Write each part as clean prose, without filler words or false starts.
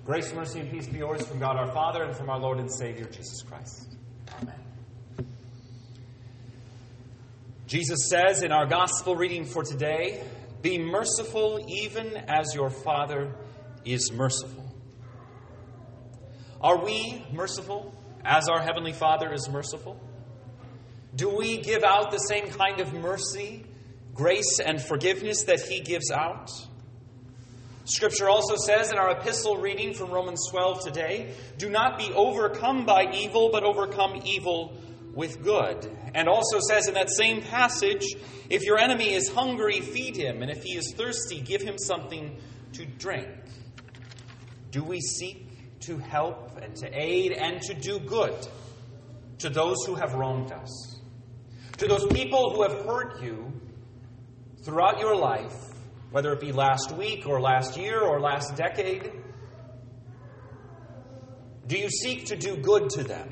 Grace, mercy, and peace be yours from God our Father and from our Lord and Savior, Jesus Christ. Amen. Jesus says in our gospel reading for today, "Be merciful even as your Father is merciful." Are we merciful as our Heavenly Father is merciful? Do we give out the same kind of mercy, grace, and forgiveness that He gives out? Scripture also says in our epistle reading from Romans 12 today, "Do not be overcome by evil, but overcome evil with good." And also says in that same passage, "If your enemy is hungry, feed him, and if he is thirsty, give him something to drink." Do we seek to help and to aid and to do good to those who have wronged us? To those people who have hurt you throughout your life, whether it be last week or last year or last decade? Do you seek to do good to them?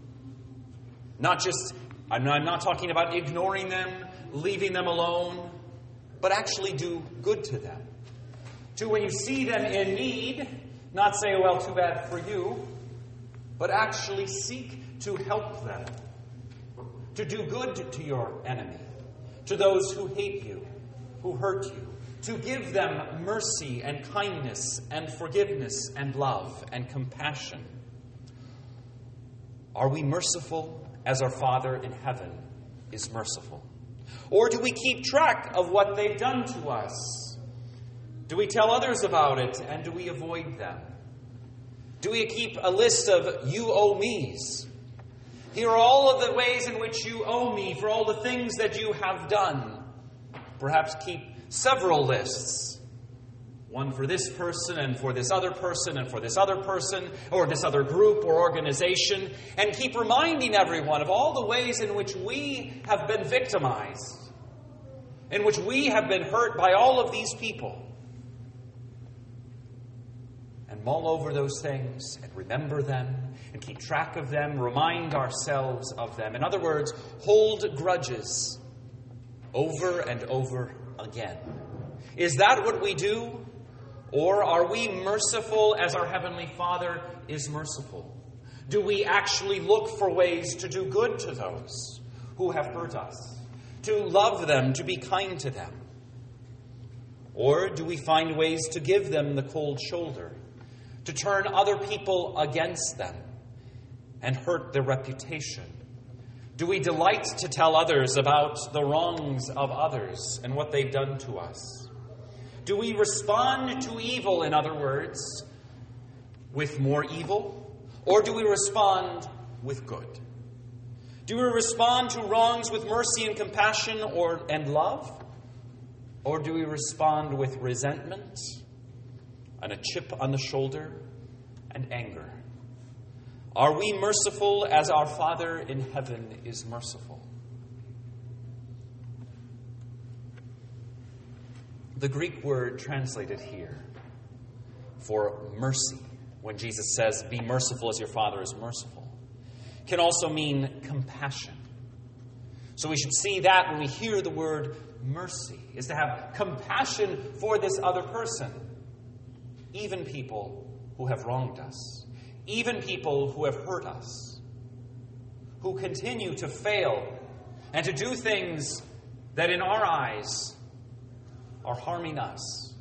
I'm not talking about ignoring them, leaving them alone, but actually do good to them. To when you see them in need, not say, "Well, too bad for you," but actually seek to help them. To do good to your enemy, to those who hate you, who hurt you. To give them mercy and kindness and forgiveness and love and compassion. Are we merciful as our Father in heaven is merciful? Or do we keep track of what they've done to us? Do we tell others about it and do we avoid them? Do we keep a list of "you owe me's"? Here are all of the ways in which you owe me for all the things that you have done. Perhaps keep several lists. One for this person and for this other person and for this other person or this other group or organization. And keep reminding everyone of all the ways in which we have been victimized. In which we have been hurt by all of these people. And mull over those things and remember them and keep track of them, remind ourselves of them. In other words, hold grudges over and over again. Is that what we do? Or are we merciful as our Heavenly Father is merciful? Do we actually look for ways to do good to those who have hurt us? To love them, to be kind to them? Or do we find ways to give them the cold shoulder? To turn other people against them and hurt their reputation? Do we delight to tell others about the wrongs of others and what they've done to us? Do we respond to evil, in other words, with more evil? Or do we respond with good? Do we respond to wrongs with mercy and compassion and love? Or do we respond with resentment and a chip on the shoulder and anger? Are we merciful as our Father in heaven is merciful? The Greek word translated here for mercy, when Jesus says, "Be merciful as your Father is merciful," can also mean compassion. So we should see that when we hear the word mercy, is to have compassion for this other person, even people who have wronged us. Even people who have hurt us, who continue to fail and to do things that in our eyes are harming us.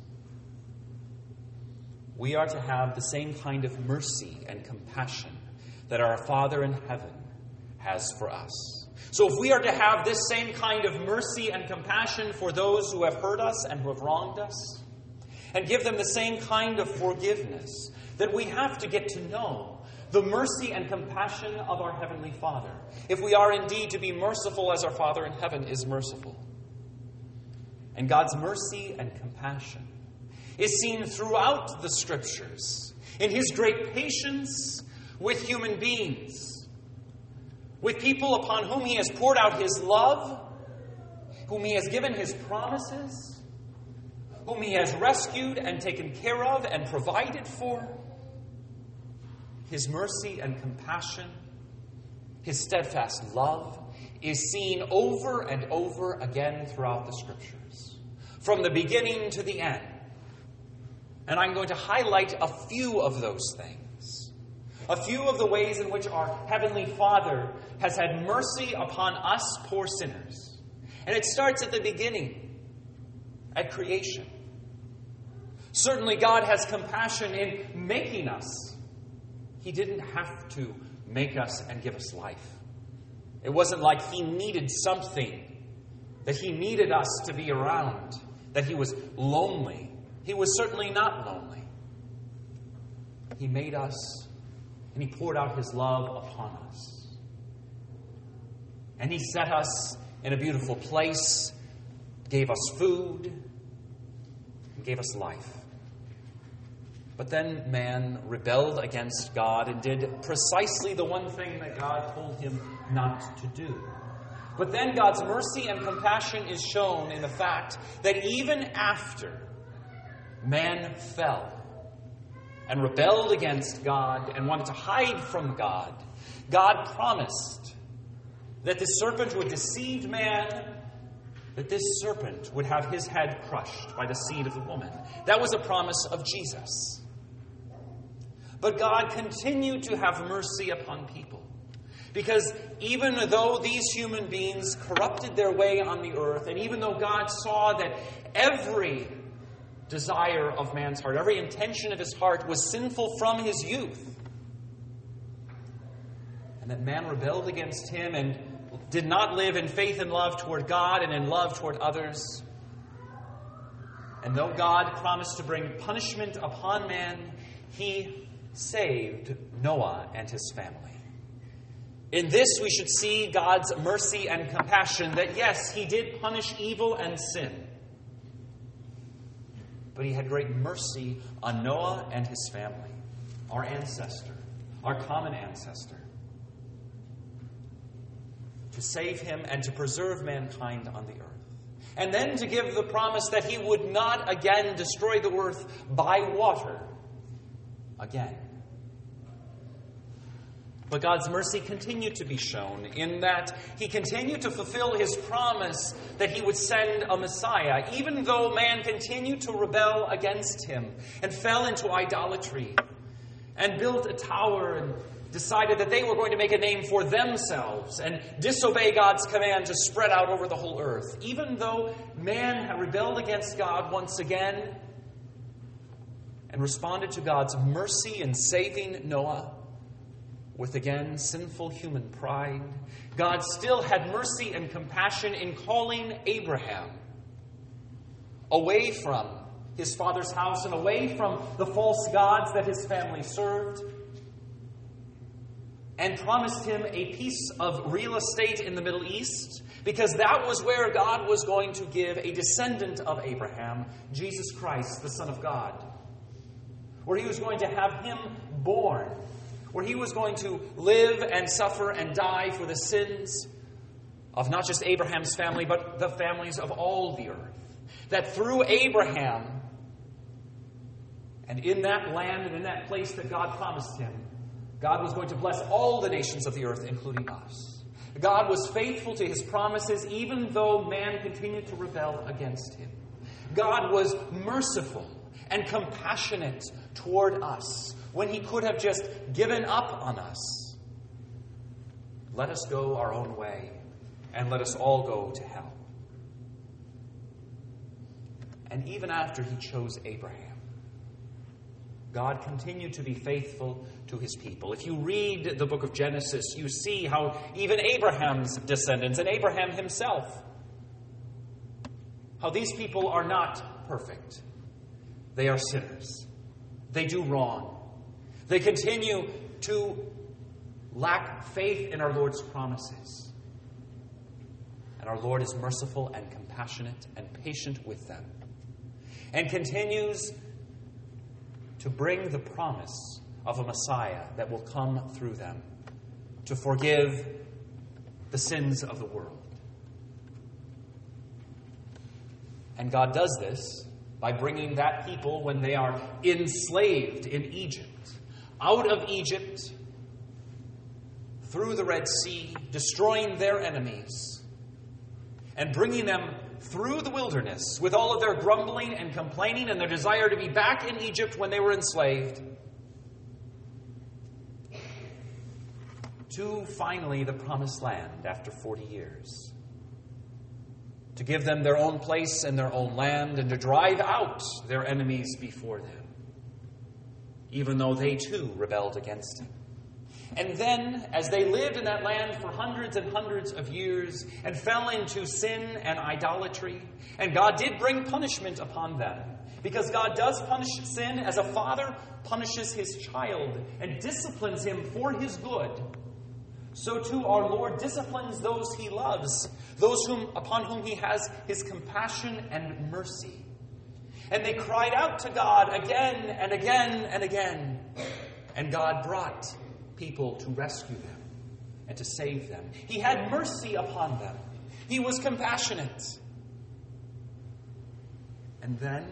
We are to have the same kind of mercy and compassion that our Father in heaven has for us. So if we are to have this same kind of mercy and compassion for those who have hurt us and who have wronged us, and give them the same kind of forgiveness, then we have to get to know the mercy and compassion of our Heavenly Father, if we are indeed to be merciful as our Father in heaven is merciful. And God's mercy and compassion is seen throughout the Scriptures, in His great patience with human beings, with people upon whom He has poured out His love, whom He has given His promises, whom He has rescued and taken care of and provided for. His mercy and compassion, His steadfast love, is seen over and over again throughout the Scriptures, from the beginning to the end. And I'm going to highlight a few of those things. A few of the ways in which our Heavenly Father has had mercy upon us poor sinners. And it starts at the beginning, at creation. Certainly God has compassion in making us. He didn't have to make us and give us life. It wasn't like He needed something, that He needed us to be around, that He was lonely. He was certainly not lonely. He made us, and He poured out His love upon us. And He set us in a beautiful place, gave us food, and gave us life. But then man rebelled against God and did precisely the one thing that God told him not to do. But then God's mercy and compassion is shown in the fact that even after man fell and rebelled against God and wanted to hide from God, God promised that the serpent who had deceived man, that this serpent would have his head crushed by the seed of the woman. That was a promise of Jesus. But God continued to have mercy upon people. Because even though these human beings corrupted their way on the earth, and even though God saw that every desire of man's heart, every intention of his heart was sinful from his youth, and that man rebelled against Him and did not live in faith and love toward God and in love toward others, and though God promised to bring punishment upon man, He saved Noah and his family. In this, we should see God's mercy and compassion, that yes, He did punish evil and sin, but He had great mercy on Noah and his family, our ancestor, our common ancestor, to save him and to preserve mankind on the earth. And then to give the promise that He would not again destroy the earth by water again. But God's mercy continued to be shown in that He continued to fulfill His promise that He would send a Messiah, even though man continued to rebel against Him and fell into idolatry and built a tower and decided that they were going to make a name for themselves and disobey God's command to spread out over the whole earth. Even though man had rebelled against God once again and responded to God's mercy in saving Noah, with again sinful human pride, God still had mercy and compassion in calling Abraham away from his father's house and away from the false gods that his family served, and promised him a piece of real estate in the Middle East, because that was where God was going to give a descendant of Abraham, Jesus Christ, the Son of God, where He was going to have Him born, where He was going to live and suffer and die for the sins of not just Abraham's family, but the families of all the earth. That through Abraham, and in that land and in that place that God promised him, God was going to bless all the nations of the earth, including us. God was faithful to His promises, even though man continued to rebel against Him. God was merciful and compassionate toward us when He could have just given up on us. Let us go our own way, and let us all go to hell. And even after He chose Abraham, God continued to be faithful to His people. If you read the book of Genesis, you see how even Abraham's descendants, and Abraham himself, how these people are not perfect. They are sinners. They do wrong. They continue to lack faith in our Lord's promises. And our Lord is merciful and compassionate and patient with them, and continues to bring the promise of a Messiah that will come through them to forgive the sins of the world. And God does this by bringing that people, when they are enslaved in Egypt, out of Egypt, through the Red Sea, destroying their enemies, and bringing them through the wilderness with all of their grumbling and complaining and their desire to be back in Egypt when they were enslaved, to finally the promised land after 40 years. To give them their own place and their own land, and to drive out their enemies before them, even though they too rebelled against him. And then, as they lived in that land for hundreds and hundreds of years and fell into sin and idolatry, and God did bring punishment upon them, because God does punish sin as a father punishes his child and disciplines him for his good, so too our Lord disciplines those he loves, those upon whom he has his compassion and mercy. And they cried out to God again and again and again, and God brought people to rescue them and to save them. He had mercy upon them. He was compassionate. And then,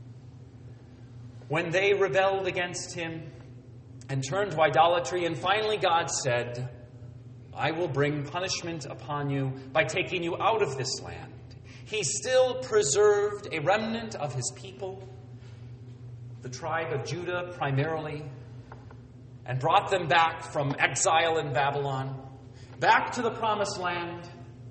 when they rebelled against him and turned to idolatry, and finally God said, I will bring punishment upon you by taking you out of this land. He still preserved a remnant of his people, the tribe of Judah primarily, and brought them back from exile in Babylon, back to the promised land.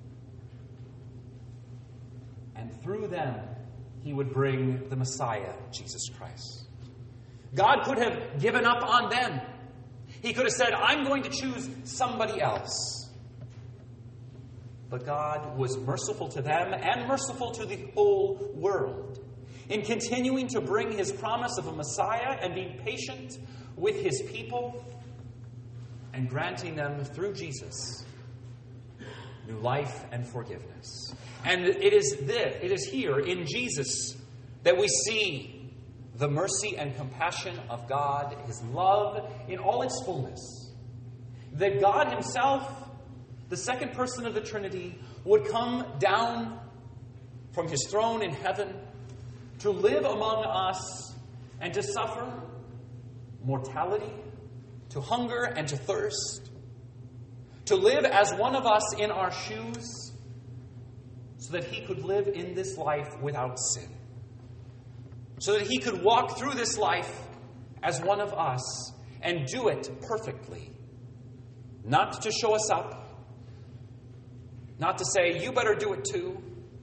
And through them, he would bring the Messiah, Jesus Christ. God could have given up on them. He could have said, I'm going to choose somebody else. But God was merciful to them and merciful to the whole world in continuing to bring his promise of a Messiah and being patient with his people and granting them through Jesus new life and forgiveness. And it is here in Jesus that we see the mercy and compassion of God, his love in all its fullness. That God himself, the second person of the Trinity, would come down from his throne in heaven to live among us and to suffer mortality, to hunger and to thirst, to live as one of us in our shoes, so that he could live in this life without sin. So that he could walk through this life as one of us and do it perfectly. Not to show us up. Not to say, you better do it too.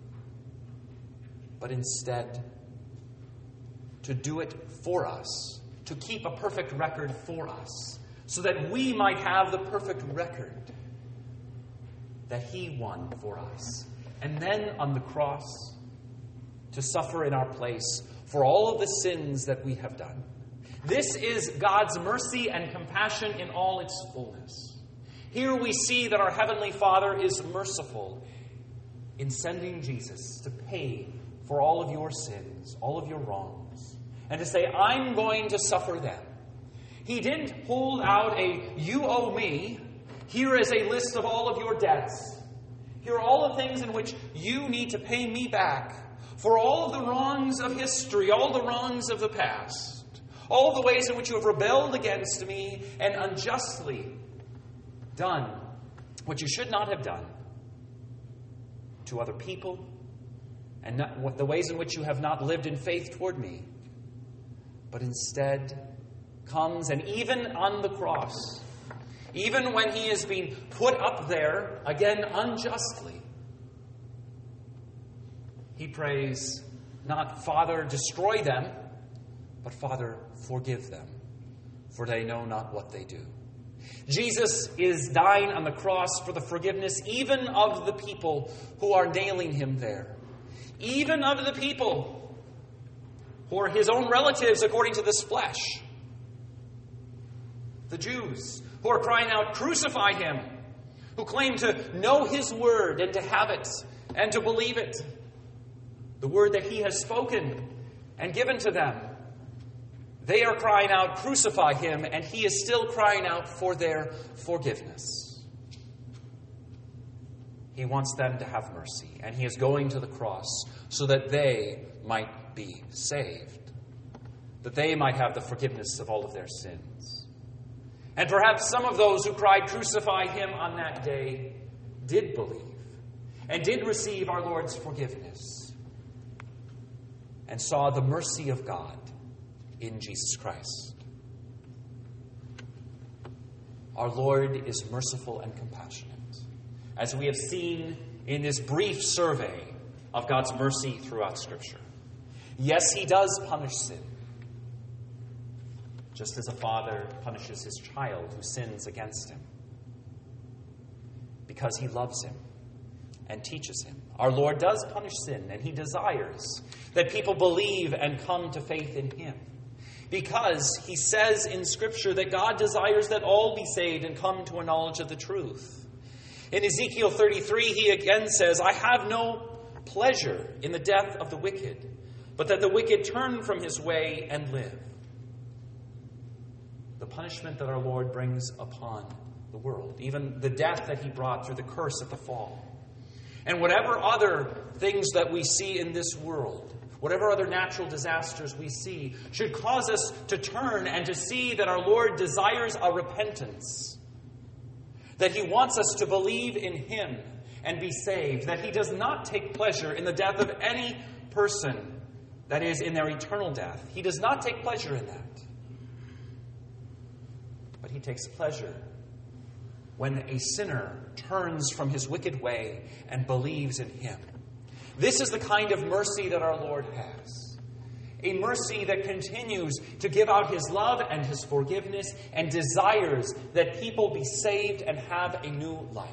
But instead, to do it for us. To keep a perfect record for us. So that we might have the perfect record that he won for us. And then on the cross, to suffer in our place for all of the sins that we have done. This is God's mercy and compassion in all its fullness. Here we see that our Heavenly Father is merciful in sending Jesus to pay for all of your sins, all of your wrongs, and to say, I'm going to suffer them. He didn't hold out a, you owe me, here is a list of all of your debts. Here are all the things in which you need to pay me back for all of the wrongs of history, all the wrongs of the past, all the ways in which you have rebelled against me and unjustly done what you should not have done to other people, and the ways in which you have not lived in faith toward me, but instead comes, and even on the cross, even when he is being put up there, again unjustly, he prays, not, Father, destroy them, but Father, forgive them, for they know not what they do. Jesus is dying on the cross for the forgiveness even of the people who are nailing him there. Even of the people who are his own relatives according to this flesh. The Jews who are crying out, crucify him, who claim to know his word and to have it and to believe it. The word that he has spoken and given to them. They are crying out, crucify him, and he is still crying out for their forgiveness. He wants them to have mercy, and he is going to the cross so that they might be saved, that they might have the forgiveness of all of their sins. And perhaps some of those who cried, crucify him on that day, did believe. and did receive our Lord's forgiveness and saw the mercy of God in Jesus Christ. Our Lord is merciful and compassionate, as we have seen in this brief survey of God's mercy throughout Scripture. Yes, he does punish sin, just as a father punishes his child who sins against him, because he loves him and teaches him. Our Lord does punish sin, and he desires that people believe and come to faith in him, because he says in Scripture that God desires that all be saved and come to a knowledge of the truth. In Ezekiel 33, he again says, I have no pleasure in the death of the wicked, but that the wicked turn from his way and live. The punishment that our Lord brings upon the world, even the death that he brought through the curse at the fall, and whatever other things that we see in this world, whatever other natural disasters we see, should cause us to turn and to see that our Lord desires a repentance, that he wants us to believe in him and be saved, that he does not take pleasure in the death of any person, that is, in their eternal death. He does not take pleasure in that. But he takes pleasure when a sinner turns from his wicked way and believes in him. This is the kind of mercy that our Lord has. A mercy that continues to give out his love and his forgiveness and desires that people be saved and have a new life.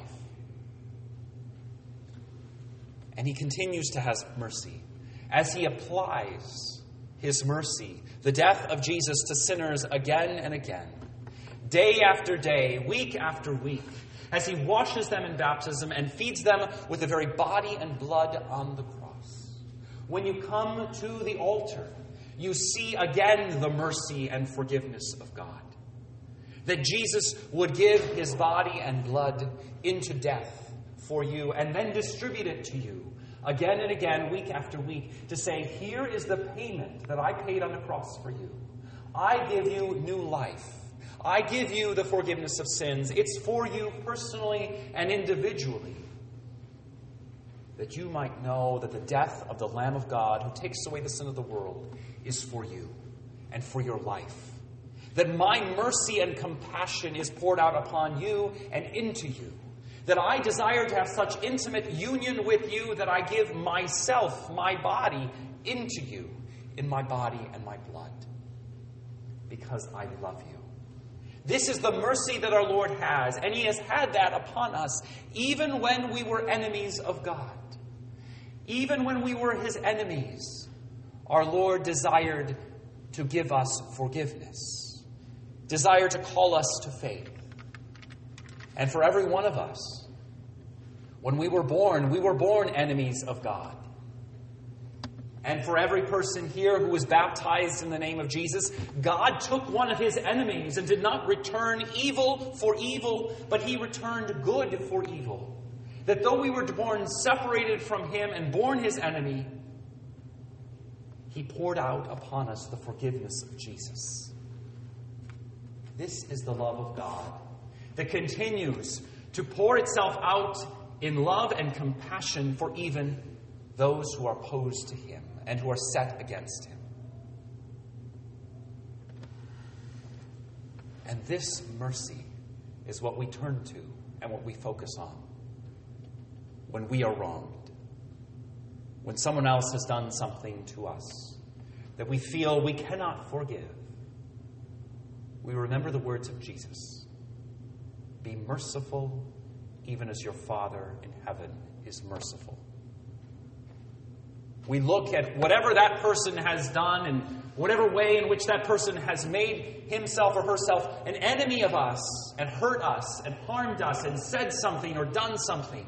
And he continues to have mercy as he applies his mercy, the death of Jesus, to sinners again and again, day after day, week after week, as he washes them in baptism and feeds them with the very body and blood on the cross. When you come to the altar, you see again the mercy and forgiveness of God. That Jesus would give his body and blood into death for you and then distribute it to you again and again, week after week, to say, here is the payment that I paid on the cross for you. I give you new life. I give you the forgiveness of sins. It's for you personally and individually, that you might know that the death of the Lamb of God, who takes away the sin of the world, is for you and for your life. That my mercy and compassion is poured out upon you and into you. That I desire to have such intimate union with you that I give myself, my body, into you, in my body and my blood, because I love you. This is the mercy that our Lord has, and he has had that upon us even when we were enemies of God. Even when we were his enemies, our Lord desired to give us forgiveness, desired to call us to faith. And for every one of us, when we were born enemies of God. And for every person here who was baptized in the name of Jesus, God took one of his enemies and did not return evil for evil, but he returned good for evil. That though we were born separated from him and born his enemy, he poured out upon us the forgiveness of Jesus. This is the love of God that continues to pour itself out in love and compassion for even those who are opposed to him and who are set against him. And this mercy is what we turn to and what we focus on when we are wronged, when someone else has done something to us that we feel we cannot forgive. We remember the words of Jesus. Be merciful, even as your Father in heaven is merciful. We look at whatever that person has done and whatever way in which that person has made himself or herself an enemy of us and hurt us and harmed us and said something or done something.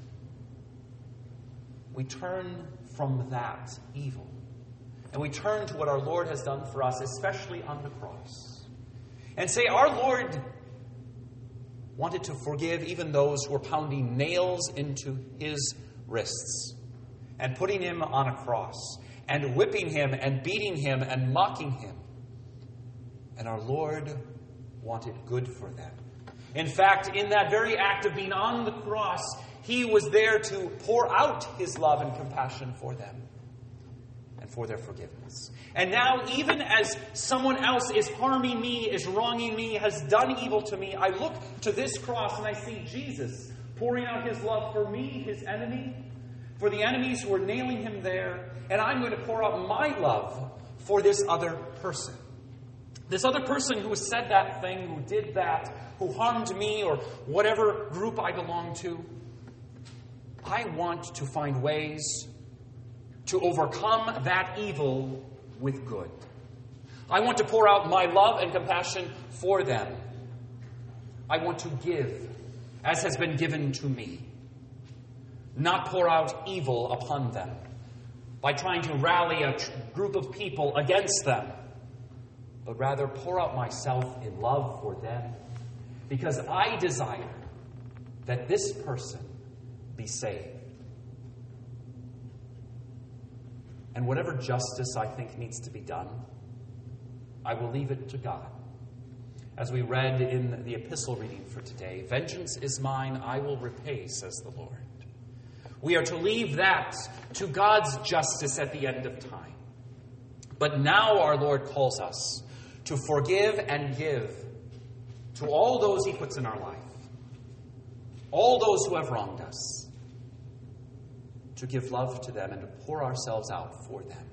We turn from that evil and we turn to what our Lord has done for us, especially on the cross, and say, our Lord wanted to forgive even those who were pounding nails into his wrists and putting him on a cross and whipping him and beating him and mocking him. And our Lord wanted good for them. In fact, in that very act of being on the cross, He was there to pour out his love and compassion for them and for their forgiveness. And now, even as someone else is harming me, is wronging me, has done evil to me, I look to this cross and I see Jesus pouring out his love for me, his enemy, for the enemies who are nailing him there, and I'm going to pour out my love for this other person. This other person who said that thing, who did that, who harmed me, or whatever group I belong to. I want to find ways to overcome that evil with good. I want to pour out my love and compassion for them. I want to give as has been given to me, not pour out evil upon them by trying to rally a group of people against them, but rather pour out myself in love for them because I desire that this person be saved. And whatever justice I think needs to be done, I will leave it to God. As we read in the epistle reading for today, vengeance is mine, I will repay, says the Lord. We are to leave that to God's justice at the end of time. But now our Lord calls us to forgive and give to all those he puts in our life, all those who have wronged us, to give love to them and to pour ourselves out for them.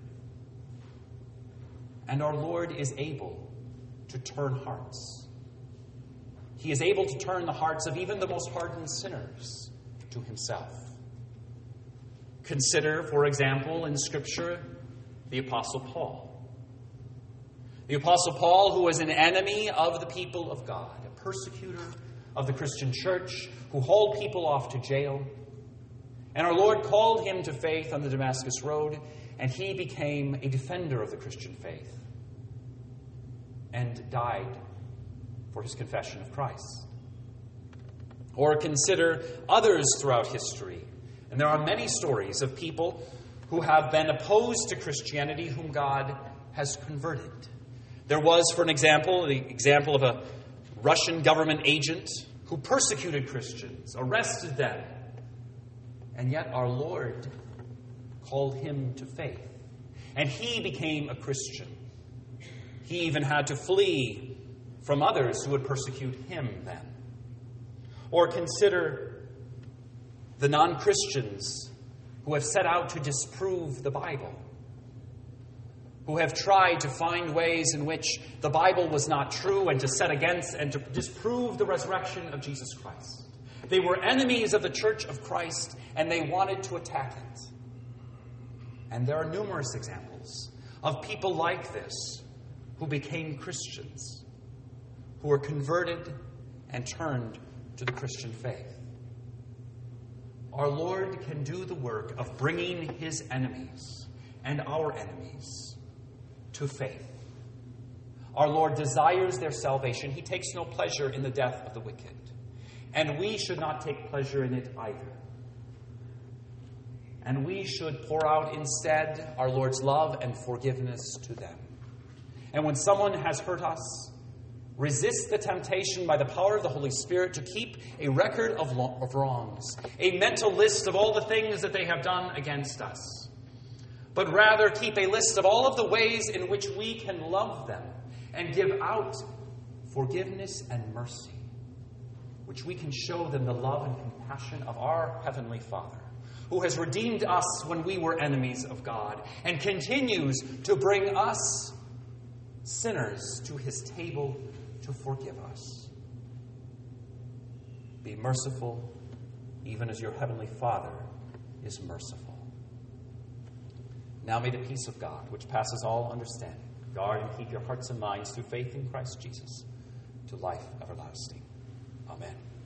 And our Lord is able to turn hearts. He is able to turn the hearts of even the most hardened sinners to himself. Consider, for example, in Scripture, the Apostle Paul. The Apostle Paul, who was an enemy of the people of God, a persecutor of the Christian church, who hauled people off to jail. And our Lord called him to faith on the Damascus Road, and he became a defender of the Christian faith and died for his confession of Christ. Or consider others throughout history. And there are many stories of people who have been opposed to Christianity whom God has converted. There was, for an example, the example of a Russian government agent who persecuted Christians, arrested them. And yet our Lord called him to faith. And he became a Christian. He even had to flee from others who would persecute him then. Or consider the non-Christians who have set out to disprove the Bible, who have tried to find ways in which the Bible was not true and to set against and to disprove the resurrection of Jesus Christ. They were enemies of the Church of Christ, and they wanted to attack it. And there are numerous examples of people like this who became Christians, who were converted and turned to the Christian faith. Our Lord can do the work of bringing his enemies and our enemies to faith. Our Lord desires their salvation. He takes no pleasure in the death of the wicked. And we should not take pleasure in it either. And we should pour out instead our Lord's love and forgiveness to them. And when someone has hurt us, resist the temptation by the power of the Holy Spirit to keep a record of wrongs, a mental list of all the things that they have done against us. But rather keep a list of all of the ways in which we can love them and give out forgiveness and mercy, which we can show them the love and compassion of our Heavenly Father, who has redeemed us when we were enemies of God and continues to bring us, sinners, to his table to forgive us. Be merciful, even as your Heavenly Father is merciful. Now may the peace of God, which passes all understanding, guard and keep your hearts and minds through faith in Christ Jesus to life everlasting. Amen.